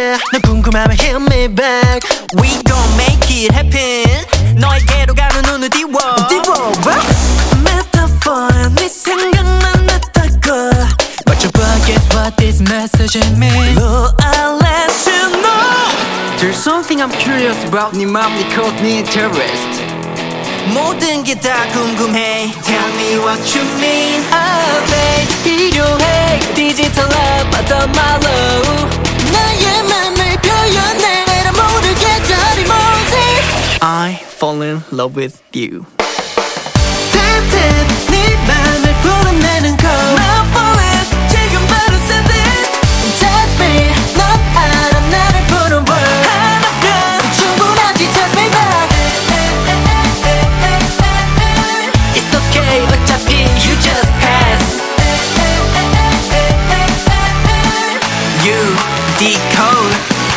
yeah. 너 궁금하면 hit me back. We gon' make it happen. 너에게로 가는 눈을 띄워 Metaphor 네 생각만 났다고 But you forget what this message means. Lord, I'll let you know. There's something I'm curious about. 네 맘, 네 code, 네 interest. 모든 게 다 궁금해. Tell me what you mean. Oh babe, 필요해. Digital love, 어떤 말로 나의 맘을 표현해. 내가 모르게 저리 못해. I fall in love with you. Tap tap, 네 맘을 풀어내는 code. Now fall in, 지금 바로 send it. Touch me, 넌 알아 나를 부른 word. 하나면 충분하지, touch me back. It's okay, 어차피 you just pass. You decode.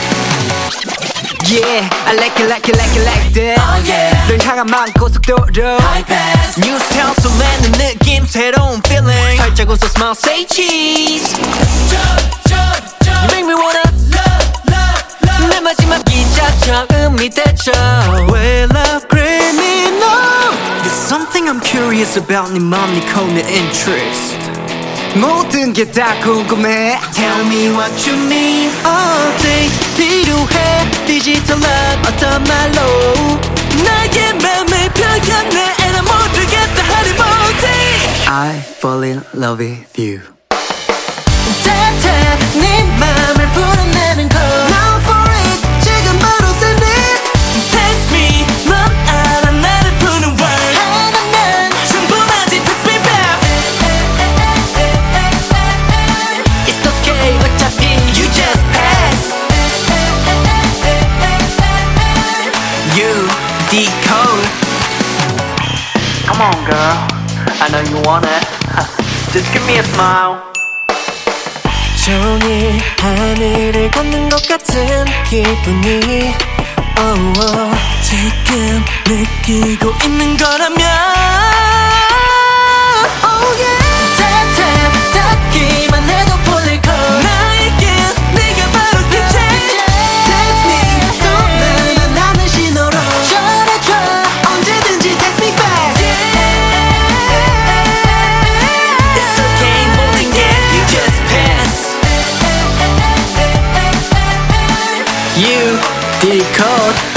Yeah, I like it, like it, like it, like that. Oh yeah. 널 향한 마음 고속도로 High pass. New style 설레는 느낌 새로운 feeling. 살짝 웃어 smile say cheese. You make me wanna 내 마지막 기차 처음이 됐죠. Well love criminal. There's something I'm curious about. 네 맘, 네 code, 내 interest. 모든 게 다 궁금해. Tell me what you mean. All things 필요해. Digital love 어떤 말로 나의 맘을 표현해. And I'm 모르겠다 하리 못해. I fall in love with you. Tap tap 네 맘을 풀어내는 code. Now for it 지금 바로 send it. Text me 넌 알아 나를 부는 word. 하나면 충분하지 text me back. It's okay 어차피 you just pass. You decode. Come on girl, I know you want it. Just give me a smile. 종일 하늘을 걷는 것 같은 기분이 oh, oh. 지금 느끼고 있는 거라면 oh yeah. Tap tap 닿기만 해도 풀릴 code. 나에겐 네가 바로 빛에. Text me 또 나는 하는 신호로 전해줘. 언제든지 text me back. It's okay 모든 게 you just pass. You decode.